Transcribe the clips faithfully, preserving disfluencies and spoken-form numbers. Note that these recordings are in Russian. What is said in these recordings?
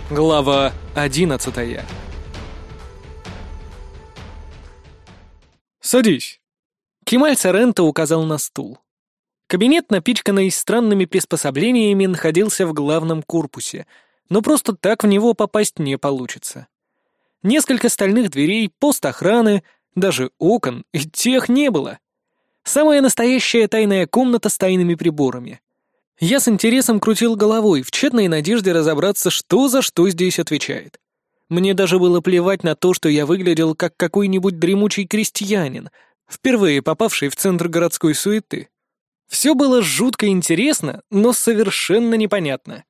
Глава одиннадцатая. «Садись!» Кемаль Соренто указал на стул. Кабинет, напичканный странными приспособлениями, находился в главном корпусе, но просто так в него попасть не получится. Несколько стальных дверей, пост охраны, даже окон, и тех не было. Самая настоящая тайная комната с тайными приборами. Я с интересом крутил головой, в тщетной надежде разобраться, что за что здесь отвечает. Мне даже было плевать на то, что я выглядел как какой-нибудь дремучий крестьянин, впервые попавший в центр городской суеты. Все было жутко интересно, но совершенно непонятно.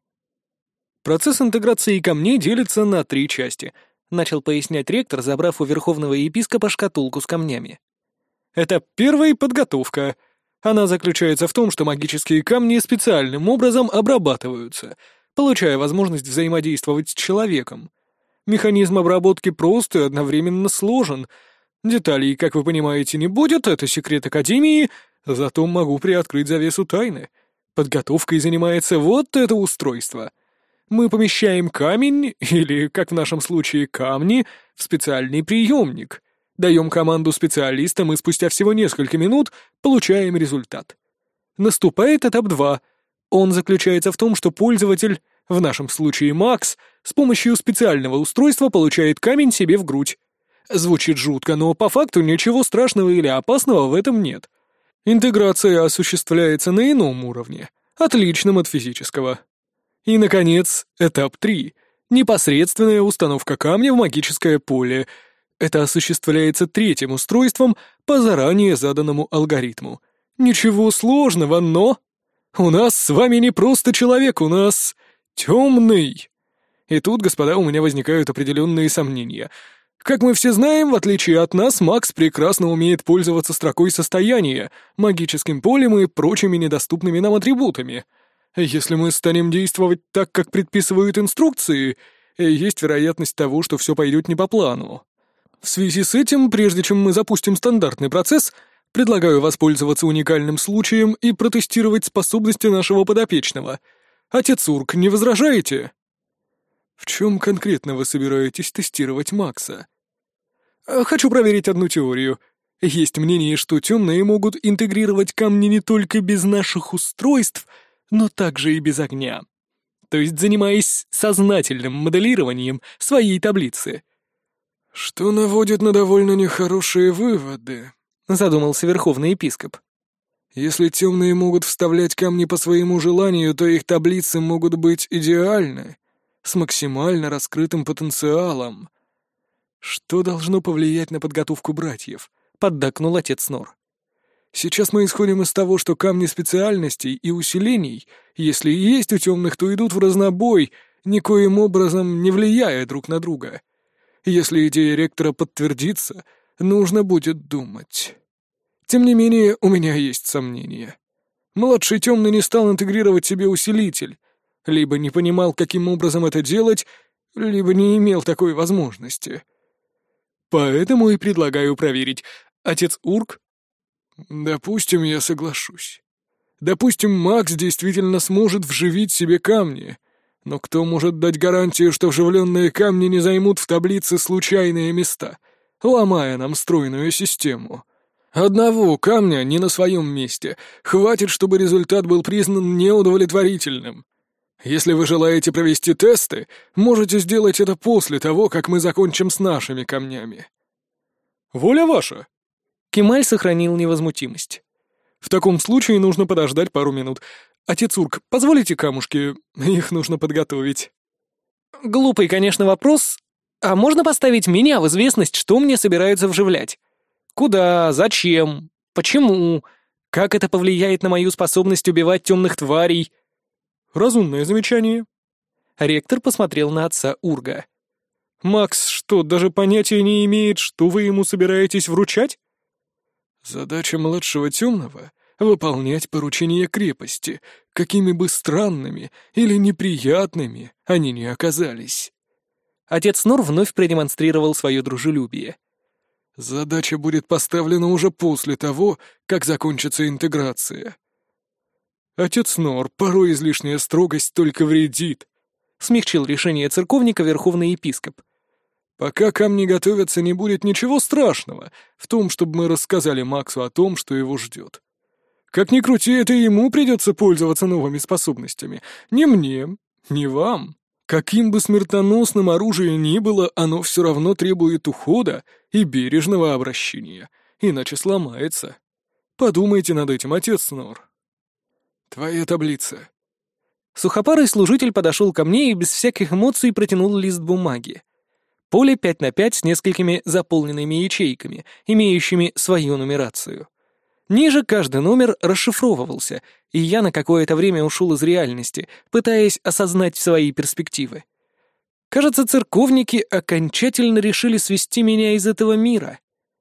Процесс интеграции камней делится на три части, начал пояснять ректор, забрав у верховного епископа шкатулку с камнями. Это первая подготовка. Она заключается в том, что магические камни специальным образом обрабатываются, получая возможность взаимодействовать с человеком. Механизм обработки прост и одновременно сложен. Деталей, как вы понимаете, не будет, это секрет Академии, зато могу приоткрыть завесу тайны. Подготовкой занимается вот это устройство. Мы помещаем камень, или, как в нашем случае, камни, в специальный приемник. Даем команду специалистам и спустя всего несколько минут получаем результат. Наступает этап два. Он заключается в том, что пользователь, в нашем случае Макс, с помощью специального устройства получает камень себе в грудь. Звучит жутко, но по факту ничего страшного или опасного в этом нет. Интеграция осуществляется на ином уровне, отличном от физического. И, наконец, этап три. Непосредственная установка камня в магическое поле. Это осуществляется третьим устройством по заранее заданному алгоритму. Ничего сложного, но... У нас с вами не просто человек, у нас темный. И тут, господа, у меня возникают определенные сомнения. Как мы все знаем, в отличие от нас, Макс прекрасно умеет пользоваться строкой состояния, магическим полем и прочими недоступными нам атрибутами. Если мы станем действовать так, как предписывают инструкции, есть вероятность того, что все пойдет не по плану. В связи с этим, прежде чем мы запустим стандартный процесс, предлагаю воспользоваться уникальным случаем и протестировать способности нашего подопечного. Отец Урк, не возражаете? В чем конкретно вы собираетесь тестировать Макса? Хочу проверить одну теорию. Есть мнение, что темные могут интегрировать камни не только без наших устройств, но также и без огня. То есть занимаясь сознательным моделированием своей таблицы. «Что наводит на довольно нехорошие выводы», — задумался верховный епископ. «Если темные могут вставлять камни по своему желанию, то их таблицы могут быть идеальны, с максимально раскрытым потенциалом. Что должно повлиять на подготовку братьев?» — поддакнул отец Нор. «Сейчас мы исходим из того, что камни специальностей и усилений, если и есть у темных, то идут в разнобой, никоим образом не влияя друг на друга. Если идея ректора подтвердится, нужно будет думать. Тем не менее, у меня есть сомнения. Младший темный не стал интегрировать себе усилитель, либо не понимал, каким образом это делать, либо не имел такой возможности. Поэтому и предлагаю проверить. Отец Урк? Допустим, я соглашусь. Допустим, Макс действительно сможет вживить себе камни. Но кто может дать гарантию, что вживленные камни не займут в таблице случайные места, ломая нам стройную систему? Одного камня не на своем месте хватит, чтобы результат был признан неудовлетворительным. Если вы желаете провести тесты, можете сделать это после того, как мы закончим с нашими камнями. Воля ваша. Кемаль сохранил невозмутимость. В таком случае нужно подождать пару минут. Отец Урк, позволите камушки? Их нужно подготовить. Глупый, конечно, вопрос. А можно поставить меня в известность, что мне собираются вживлять? Куда? Зачем? Почему? Как это повлияет на мою способность убивать темных тварей? Разумное замечание. Ректор посмотрел на отца Урга. Макс что, даже понятия не имеет, что вы ему собираетесь вручать? Задача младшего темного — выполнять поручения крепости, какими бы странными или неприятными они ни оказались. Отец Нор вновь продемонстрировал свое дружелюбие. Задача будет поставлена уже после того, как закончится интеграция. Отец Нор, порой излишняя строгость только вредит. смягчил решение церковника верховный епископ. «Пока камни готовятся, не будет ничего страшного в том, чтобы мы рассказали Максу о том, что его ждет. Как ни крути, это ему придется пользоваться новыми способностями. Не мне, не вам. Каким бы смертоносным оружием ни было, оно все равно требует ухода и бережного обращения, иначе сломается. Подумайте над этим, отец Снор. Твоя таблица». Сухопарый служитель подошел ко мне и без всяких эмоций протянул лист бумаги. Поле пять на пять с несколькими заполненными ячейками, имеющими свою нумерацию. Ниже каждый номер расшифровывался, и я на какое-то время ушел из реальности, пытаясь осознать свои перспективы. Кажется, церковники окончательно решили свести меня из этого мира.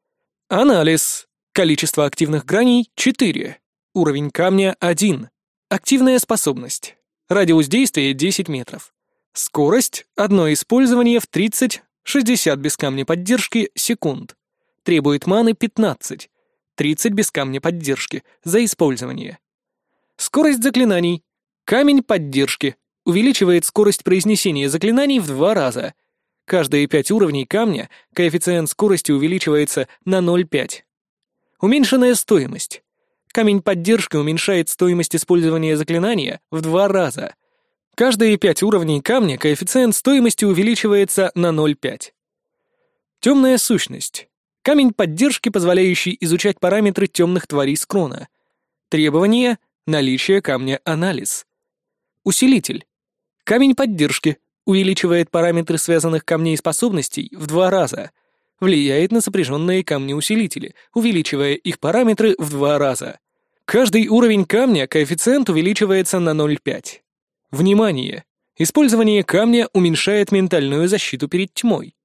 Анализ. Количество активных граней — четыре. Уровень камня — один. Активная способность. Радиус действия — десять метров. Скорость — одно использование в тридцать-шестьдесят без камня поддержки секунд. Требует маны пятнадцать. тридцать без камня поддержки за использование. Скорость заклинаний. Камень поддержки. Увеличивает скорость произнесения заклинаний в два раза. Каждые пять уровней камня коэффициент скорости увеличивается на ноль целых пять десятых. Уменьшенная стоимость. Камень поддержки уменьшает стоимость использования заклинания в два раза. Каждые пять уровней камня коэффициент стоимости увеличивается на ноль целых пять десятых. Темная сущность. Камень поддержки, позволяющий изучать параметры темных тварей скрона. Требования — наличие камня анализ. Усилитель. Камень поддержки увеличивает параметры связанных камней способностей в два раза. Влияет на сопряженные камни-усилители, увеличивая их параметры в два раза. Каждый уровень камня коэффициент увеличивается на ноль целых пять десятых. Внимание! Использование камня уменьшает ментальную защиту перед тьмой.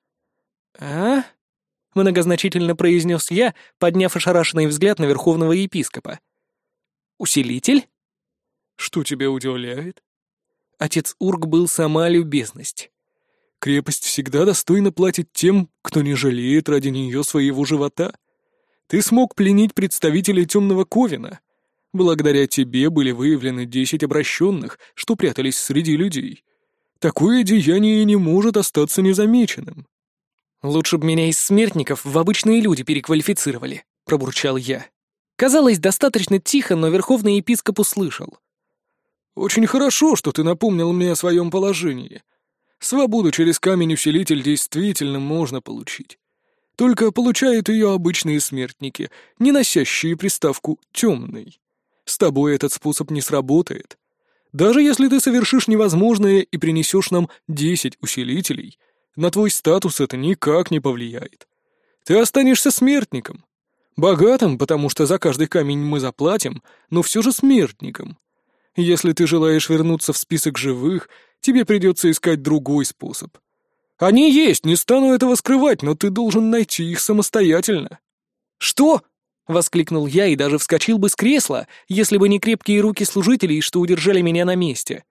А? Многозначительно произнес я, подняв ошарашенный взгляд на верховного епископа. «Усилитель?» «Что тебя удивляет?» Отец Ург был сама любезность. «Крепость всегда достойно платит тем, кто не жалеет ради нее своего живота. Ты смог пленить представителей Темного Ковена. Благодаря тебе были выявлены десять обращенных, что прятались среди людей. Такое деяние не может остаться незамеченным». «Лучше бы меня из смертников в обычные люди переквалифицировали», — пробурчал я. Казалось, достаточно тихо, но верховный епископ услышал. «Очень хорошо, что ты напомнил мне о своем положении. Свободу через камень-усилитель действительно можно получить. Только получают ее обычные смертники, не носящие приставку «темный». С тобой этот способ не сработает. Даже если ты совершишь невозможное и принесешь нам десять усилителей, на твой статус это никак не повлияет. Ты останешься смертником. Богатым, потому что за каждый камень мы заплатим, но все же смертником. Если ты желаешь вернуться в список живых, тебе придется искать другой способ. Они есть, не стану этого скрывать, но ты должен найти их самостоятельно». «Что?» — воскликнул я и даже вскочил бы с кресла, если бы не крепкие руки служителей, что удержали меня на месте.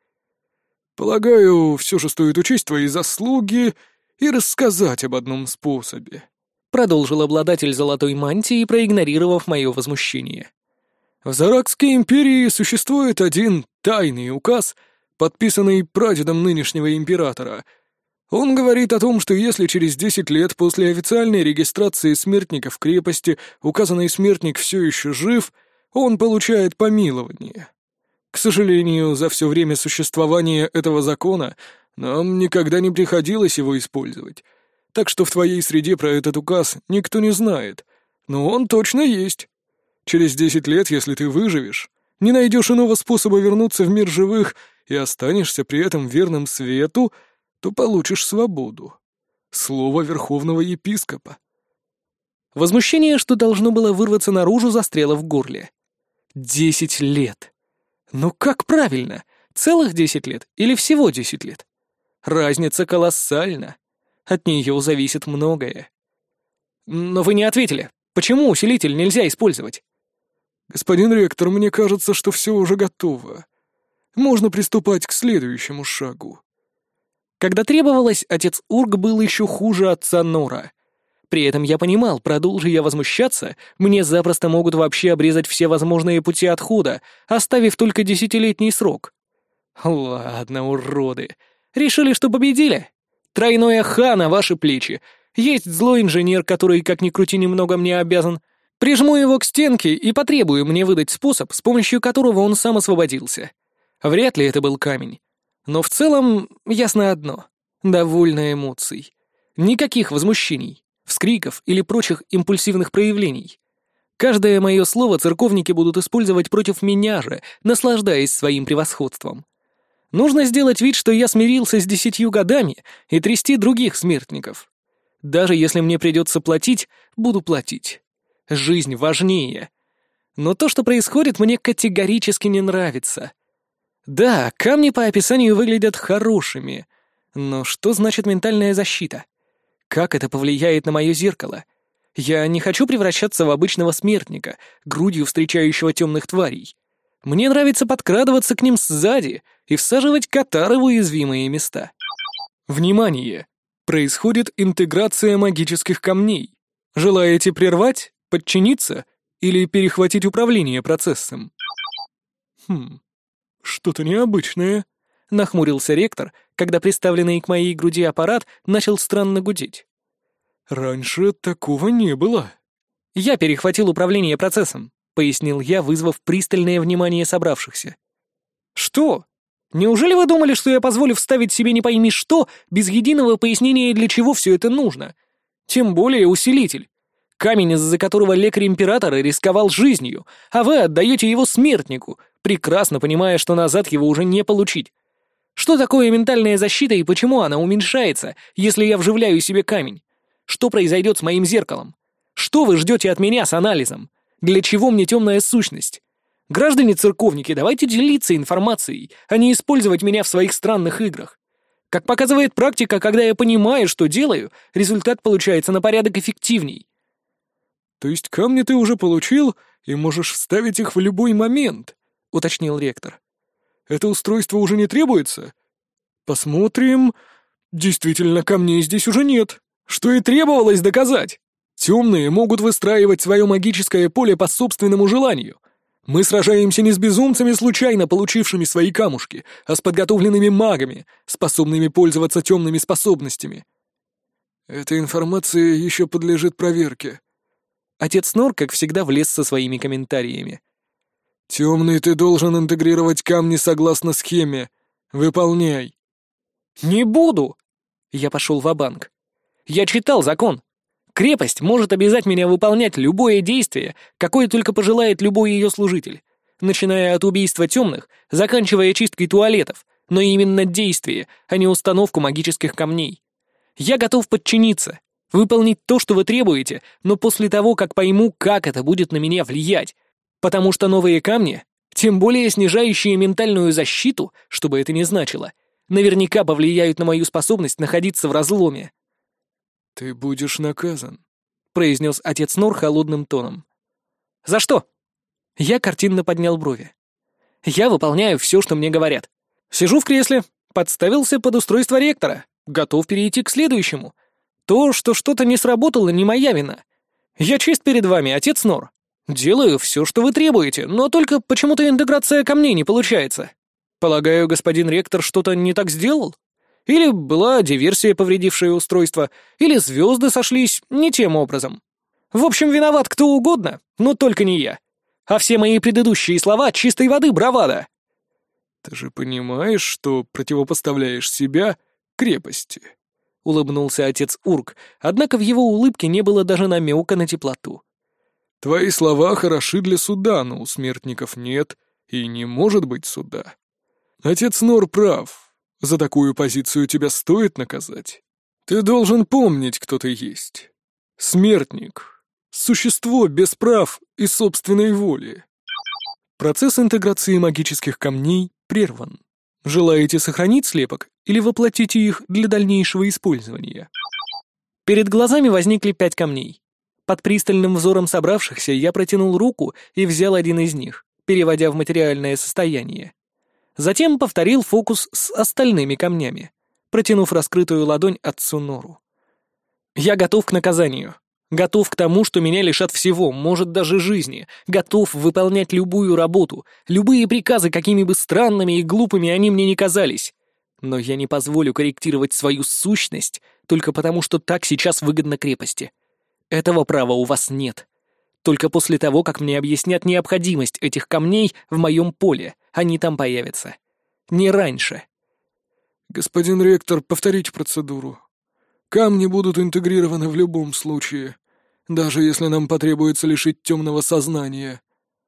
«Полагаю, все же стоит учесть твои заслуги и рассказать об одном способе», — продолжил обладатель золотой мантии, проигнорировав мое возмущение. «В Заракской империи существует один тайный указ, подписанный прадедом нынешнего императора. Он говорит о том, что если через десять лет после официальной регистрации смертника в крепости указанный смертник все еще жив, он получает помилование. К сожалению, за все время существования этого закона нам никогда не приходилось его использовать, так что в твоей среде про этот указ никто не знает, но он точно есть. Через десять лет, если ты выживешь, не найдешь иного способа вернуться в мир живых и останешься при этом верным свету, то получишь свободу. Слово верховного епископа». Возмущение, что должно было вырваться наружу, застряло в горле. Десять лет. Ну как правильно? Целых десять лет или всего десять лет? Разница колоссальна. От нее зависит многое. Но вы не ответили. Почему усилитель нельзя использовать? «Господин ректор, мне кажется, что все уже готово. Можно приступать к следующему шагу». Когда требовалось, отец Ург был еще хуже отца Нора. При этом я понимал, продолжи я возмущаться, мне запросто могут вообще обрезать все возможные пути отхода, оставив только десятилетний срок. Ладно, уроды. Решили, что победили? Тройное ха на ваши плечи. Есть злой инженер, который, как ни крути, немного мне обязан. Прижму его к стенке и потребую мне выдать способ, с помощью которого он сам освободился. Вряд ли это был камень. Но в целом ясно одно. Довольно эмоций. Никаких возмущений, вскриков или прочих импульсивных проявлений. Каждое мое слово церковники будут использовать против меня же, наслаждаясь своим превосходством. Нужно сделать вид, что я смирился с десятью годами и трясти других смертников. Даже если мне придется платить, буду платить. Жизнь важнее. Но то, что происходит, мне категорически не нравится. Да, камни по описанию выглядят хорошими. Но что значит ментальная защита? Как это повлияет на мое зеркало? Я не хочу превращаться в обычного смертника, грудью встречающего темных тварей. Мне нравится подкрадываться к ним сзади и всаживать катары в уязвимые места. Внимание! Происходит интеграция магических камней. Желаете прервать, подчиниться или перехватить управление процессом? Хм, что-то необычное, нахмурился ректор, когда приставленный к моей груди аппарат начал странно гудеть. Раньше такого не было. Я перехватил управление процессом, пояснил я, вызвав пристальное внимание собравшихся. Что? Неужели вы думали, что я позволю вставить себе не пойми что, без единого пояснения, для чего все это нужно? Тем более усилитель. Камень, из-за которого лекарь императора рисковал жизнью, а вы отдаете его смертнику, прекрасно понимая, что назад его уже не получить. Что такое ментальная защита и почему она уменьшается, если я вживляю себе камень? Что произойдет с моим зеркалом? Что вы ждете от меня с анализом? Для чего мне темная сущность? Граждане-церковники, давайте делиться информацией, а не использовать меня в своих странных играх. Как показывает практика, когда я понимаю, что делаю, результат получается на порядок эффективней. То есть камни ты уже получил и можешь вставить их в любой момент, уточнил ректор. Это устройство уже не требуется? Посмотрим. Действительно, камней здесь уже нет. Что и требовалось доказать. Темные могут выстраивать свое магическое поле по собственному желанию. Мы сражаемся не с безумцами, случайно получившими свои камушки, а с подготовленными магами, способными пользоваться темными способностями. Эта информация еще подлежит проверке. Отец Нор, как всегда, влез со своими комментариями. «Темный, ты должен интегрировать камни согласно схеме. Выполняй». «Не буду!» Я пошел ва-банк. «Я читал закон. Крепость может обязать меня выполнять любое действие, какое только пожелает любой ее служитель, начиная от убийства темных, заканчивая чисткой туалетов, но именно действие, а не установку магических камней. Я готов подчиниться, выполнить то, что вы требуете, но после того, как пойму, как это будет на меня влиять, потому что новые камни, тем более снижающие ментальную защиту, что бы это ни значило, наверняка повлияют на мою способность находиться в разломе». «Ты будешь наказан», — произнес отец Нор холодным тоном. «За что?» Я картинно поднял брови. «Я выполняю все, что мне говорят. Сижу в кресле, подставился под устройство ректора, готов перейти к следующему. То, что что-то не сработало, не моя вина. Я чист перед вами, отец Нор. Делаю все, что вы требуете, но только почему-то интеграция камней не получается. Полагаю, господин ректор что-то не так сделал? Или была диверсия, повредившая устройство, или звезды сошлись не тем образом. В общем, виноват кто угодно, но только не я. А все мои предыдущие слова — чистой воды бравада». «Ты же понимаешь, что противопоставляешь себя крепости?» — улыбнулся отец Урк, однако в его улыбке не было даже намека на теплоту. «Твои слова хороши для суда, но у смертников нет и не может быть суда. Отец Нор прав. За такую позицию тебя стоит наказать. Ты должен помнить, кто ты есть. Смертник. Существо без прав и собственной воли. Процесс интеграции магических камней прерван. Желаете сохранить слепок или воплотите их для дальнейшего использования?» Перед глазами возникли пять камней. Под пристальным взором собравшихся я протянул руку и взял один из них, переводя в материальное состояние. Затем повторил фокус с остальными камнями, протянув раскрытую ладонь отцу Нору. «Я готов к наказанию. Готов к тому, что меня лишат всего, может, даже жизни. Готов выполнять любую работу, любые приказы, какими бы странными и глупыми они мне ни казались. Но я не позволю корректировать свою сущность только потому, что так сейчас выгодно крепости. Этого права у вас нет. Только после того, как мне объяснят необходимость этих камней в моем поле, они там появятся. Не раньше. Господин ректор, повторите процедуру. Камни будут интегрированы в любом случае, даже если нам потребуется лишить темного сознания.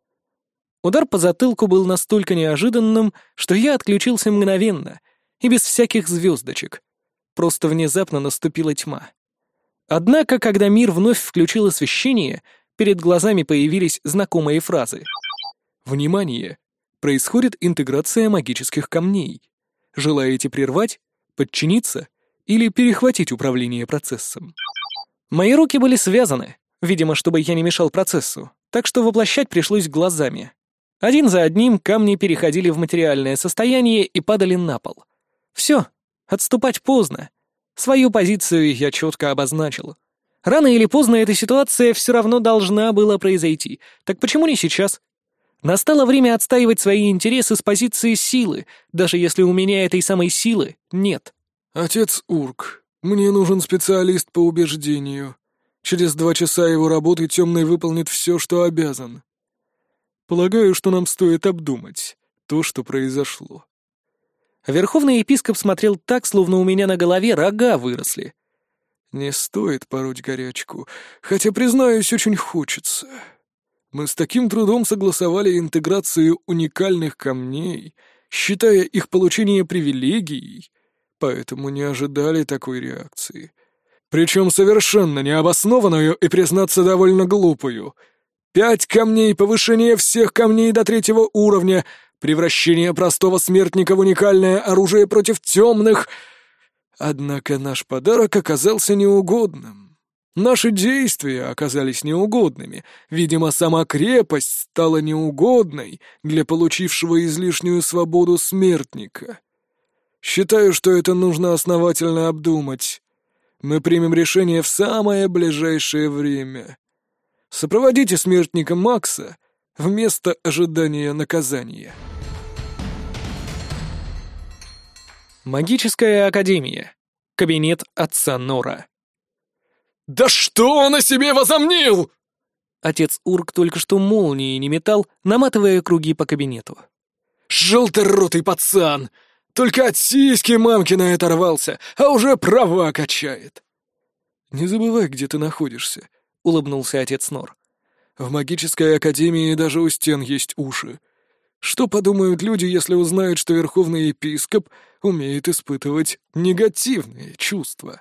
Удар по затылку был настолько неожиданным, что я отключился мгновенно и без всяких звездочек. Просто внезапно наступила тьма. Однако, когда мир вновь включил освещение, перед глазами появились знакомые фразы. «Внимание! Происходит интеграция магических камней. Желаете прервать, подчиниться или перехватить управление процессом?» Мои руки были связаны, видимо, чтобы я не мешал процессу, так что воплощать пришлось глазами. Один за одним камни переходили в материальное состояние и падали на пол. Все, отступать поздно. Свою позицию я четко обозначил. Рано или поздно эта ситуация все равно должна была произойти, так почему не сейчас? Настало время отстаивать свои интересы с позиции силы, даже если у меня этой самой силы нет. «Отец Урк, мне нужен специалист по убеждению. Через два часа его работы Темный выполнит все, что обязан. Полагаю, что нам стоит обдумать то, что произошло». Верховный епископ смотрел так, словно у меня на голове рога выросли. «Не стоит пороть горячку, хотя, признаюсь, очень хочется. Мы с таким трудом согласовали интеграцию уникальных камней, считая их получение привилегией, поэтому не ожидали такой реакции. Причем совершенно необоснованную и, признаться, довольно глупую. Пять камней, повышение всех камней до третьего уровня, превращение простого смертника в уникальное оружие против темных. Однако наш подарок оказался неугодным. Наши действия оказались неугодными. Видимо, сама крепость стала неугодной для получившего излишнюю свободу смертника. Считаю, что это нужно основательно обдумать. Мы примем решение в самое ближайшее время. Сопроводите смертника Макса вместо ожидания наказания». Магическая академия. Кабинет отца Нора. «Да что он о себе возомнил?» Отец Урк только что молнией не метал, наматывая круги по кабинету. «Желторотый пацан! Только от сиськи мамкина оторвался, а уже права качает!» «Не забывай, где ты находишься», — улыбнулся отец Нор. «В магической академии даже у стен есть уши. Что подумают люди, если узнают, что верховный епископ умеет испытывать негативные чувства?»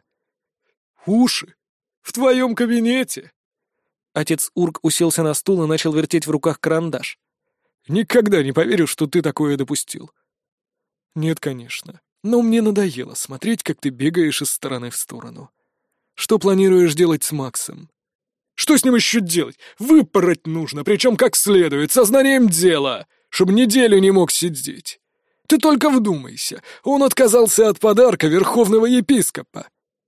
«Уши? В твоем кабинете?» Отец Урк уселся на стул и начал вертеть в руках карандаш. «Никогда не поверю, что ты такое допустил». «Нет, конечно. Но мне надоело смотреть, как ты бегаешь из стороны в сторону. Что планируешь делать с Максом?» «Что с ним еще делать? Выпороть нужно, причем как следует, сознанием дела, чтобы неделю не мог сидеть. Ты только вдумайся, он отказался от подарка верховного епископа».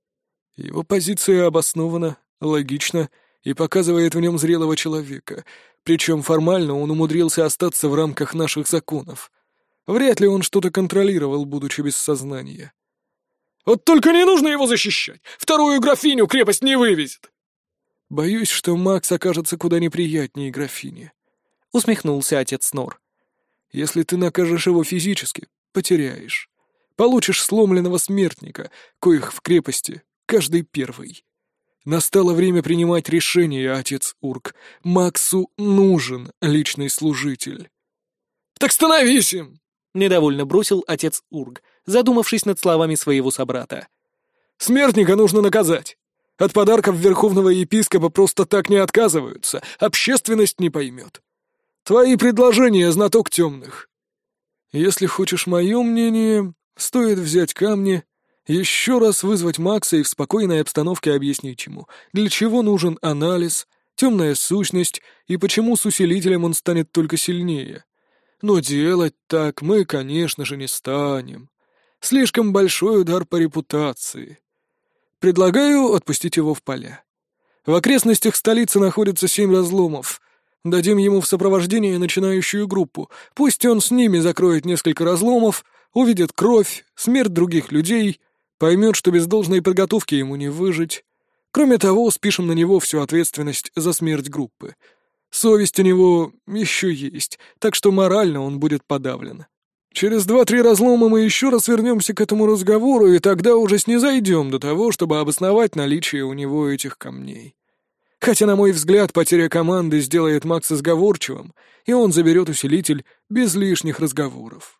Его позиция обоснована, логична и показывает в нем зрелого человека, причем формально он умудрился остаться в рамках наших законов. Вряд ли он что-то контролировал, будучи без сознания. «Вот только не нужно его защищать! Вторую графиню крепость не вывезет!» «Боюсь, что Макс окажется куда неприятнее графини», — усмехнулся отец Нор. «Если ты накажешь его физически, потеряешь. Получишь сломленного смертника, коих в крепости каждый первый. Настало время принимать решение, отец Урк. Максу нужен личный служитель». «Так становись им!» — недовольно бросил отец Урк, задумавшись над словами своего собрата. «Смертника нужно наказать. От подарков верховного епископа просто так не отказываются, общественность не поймет. Твои предложения, знаток темных». «Если хочешь мое мнение, стоит взять камни, еще раз вызвать Макса и в спокойной обстановке объяснить ему, для чего нужен анализ, темная сущность и почему с усилителем он станет только сильнее. Но делать так мы, конечно же, не станем. Слишком большой удар по репутации. Предлагаю отпустить его в поля. В окрестностях столицы находится семь разломов. Дадим ему в сопровождение начинающую группу. Пусть он с ними закроет несколько разломов, Увидит кровь, смерть других людей, поймет, что без должной подготовки ему не выжить. Кроме того, спишем на него всю ответственность за смерть группы. Совесть у него еще есть, так что морально он будет подавлен. Через два-три разлома мы еще раз вернемся к этому разговору, и тогда уже снизойдем до того, чтобы обосновать наличие у него этих камней. Хотя, на мой взгляд, потеря команды сделает Макса сговорчивым, и он заберет усилитель без лишних разговоров.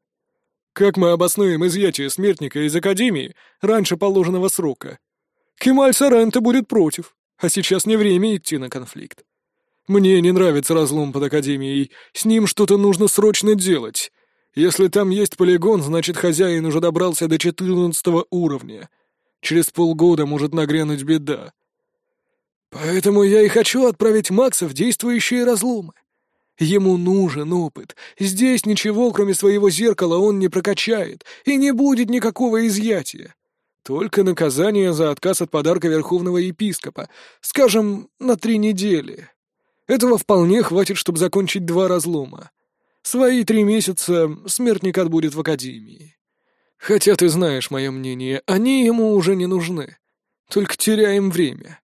Как мы обоснуем изъятие смертника из Академии раньше положенного срока? Кемаль Соренто будет против, а сейчас не время идти на конфликт. Мне не нравится разлом под Академией, с ним что-то нужно срочно делать. Если там есть полигон, значит, хозяин уже добрался до четырнадцатого уровня. Через полгода может нагрянуть беда. Поэтому я и хочу отправить Макса в действующие разломы. Ему нужен опыт. Здесь ничего, кроме своего зеркала, он не прокачает, и не будет никакого изъятия. Только наказание за отказ от подарка Верховного Епископа, скажем, на три недели. Этого вполне хватит, чтобы закончить два разлома. Свои три месяца смертник отбудет в Академии. Хотя ты знаешь мое мнение, они ему уже не нужны. Только теряем время.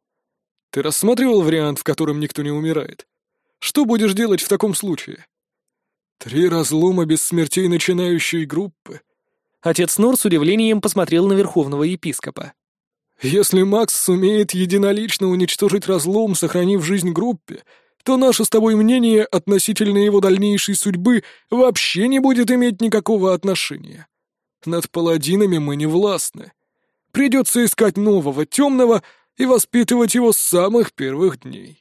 Ты рассматривал вариант, в котором никто не умирает? Что будешь делать в таком случае? Три разлома без смертей начинающей группы. Отец Нор с удивлением посмотрел на Верховного Епископа. Если Макс сумеет единолично уничтожить разлом, сохранив жизнь группе, то наше с тобой мнение относительно его дальнейшей судьбы вообще не будет иметь никакого отношения. Над паладинами мы не властны. Придется искать нового темного и воспитывать его с самых первых дней.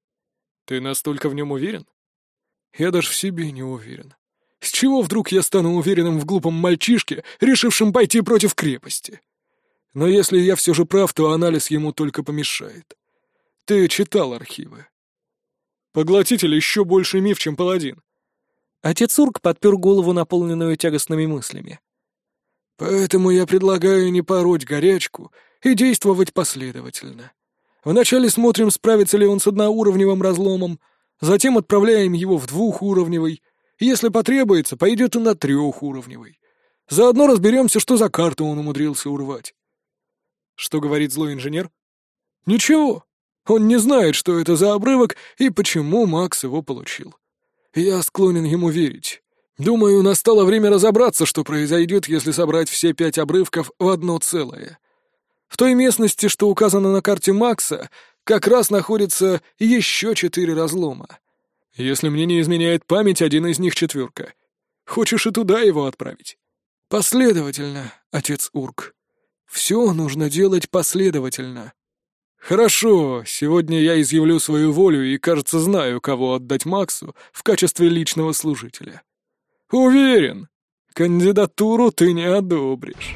Ты настолько в нем уверен? Я даже в себе не уверен. С чего вдруг я стану уверенным в глупом мальчишке, решившем пойти против крепости? Но если я все же прав, то анализ ему только помешает. Ты читал архивы. Поглотитель еще больше миф, чем паладин. Отец Урк подпер голову, наполненную тягостными мыслями. Поэтому я предлагаю не пороть горячку и действовать последовательно. Вначале смотрим, справится ли он с одноуровневым разломом, затем отправляем его в двухуровневый. Если потребуется, пойдет и на трехуровневый. Заодно разберемся, что за карту он умудрился урвать. Что говорит злой инженер? Ничего. Он не знает, что это за обрывок и почему Макс его получил. Я склонен ему верить. Думаю, настало время разобраться, что произойдет, если собрать все пять обрывков в одно целое. В той местности, что указано на карте Макса, как раз находится еще четыре разлома. Если мне не изменяет память, один из них четверка. Хочешь и туда его отправить? Последовательно, отец Урк. Все нужно делать последовательно. Хорошо, сегодня я изъявлю свою волю и, кажется, знаю, кого отдать Максу в качестве личного служителя. Уверен, кандидатуру ты не одобришь.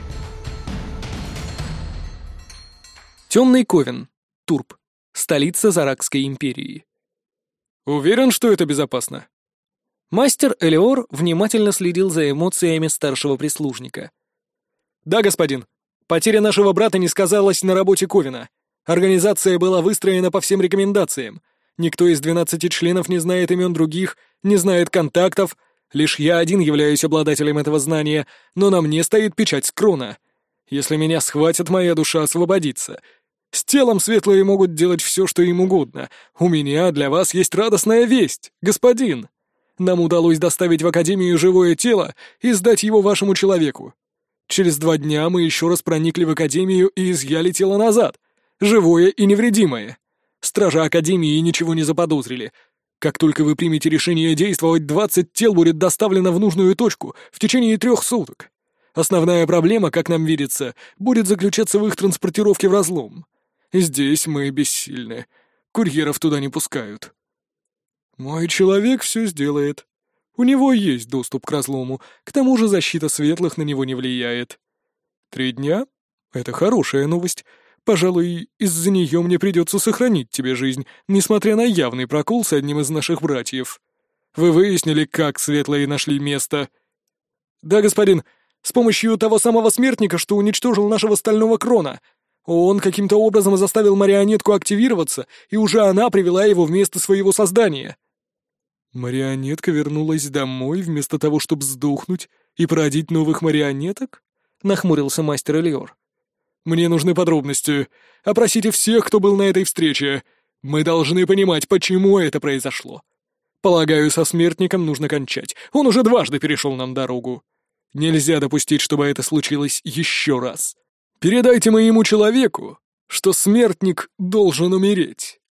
Темный Ковен, Турб, столица Заракской империи. Уверен, что это безопасно? Мастер Элиор внимательно следил за эмоциями старшего прислужника. Да, господин. Потеря нашего брата не сказалась на работе Ковена. Организация была выстроена по всем рекомендациям. Никто из двенадцати членов не знает имен других, не знает контактов. Лишь я один являюсь обладателем этого знания, но на мне стоит печать Скрона. Если меня схватят, моя душа освободится. С телом светлые могут делать все, что им угодно. У меня для вас есть радостная весть, господин. Нам удалось доставить в Академию живое тело и сдать его вашему человеку. Через два дня мы еще раз проникли в Академию и изъяли тело назад. Живое и невредимое. Стража Академии ничего не заподозрили. Как только вы примете решение действовать, двадцать тел будет доставлено в нужную точку в течение трех суток. Основная проблема, как нам видится, будет заключаться в их транспортировке в разлом. Здесь мы бессильны. Курьеров туда не пускают. Мой человек все сделает. У него есть доступ к разлому, к тому же защита светлых на него не влияет. Три дня? Это хорошая новость. Пожалуй, из-за нее мне придется сохранить тебе жизнь, несмотря на явный прокол с одним из наших братьев. Вы выяснили, как светлые нашли место? Да, господин, с помощью того самого смертника, что уничтожил нашего стального крона. Он каким-то образом заставил марионетку активироваться, и уже она привела его в место своего создания. Марионетка вернулась домой вместо того, чтобы сдохнуть И породить новых марионеток?» — нахмурился мастер Эльор. «Мне нужны подробности. Опросите всех, кто был на этой встрече. Мы должны понимать, почему это произошло. Полагаю, со смертником нужно кончать. Он уже дважды перешел нам дорогу. Нельзя допустить, чтобы это случилось еще раз. Передайте моему человеку, что смертник должен умереть».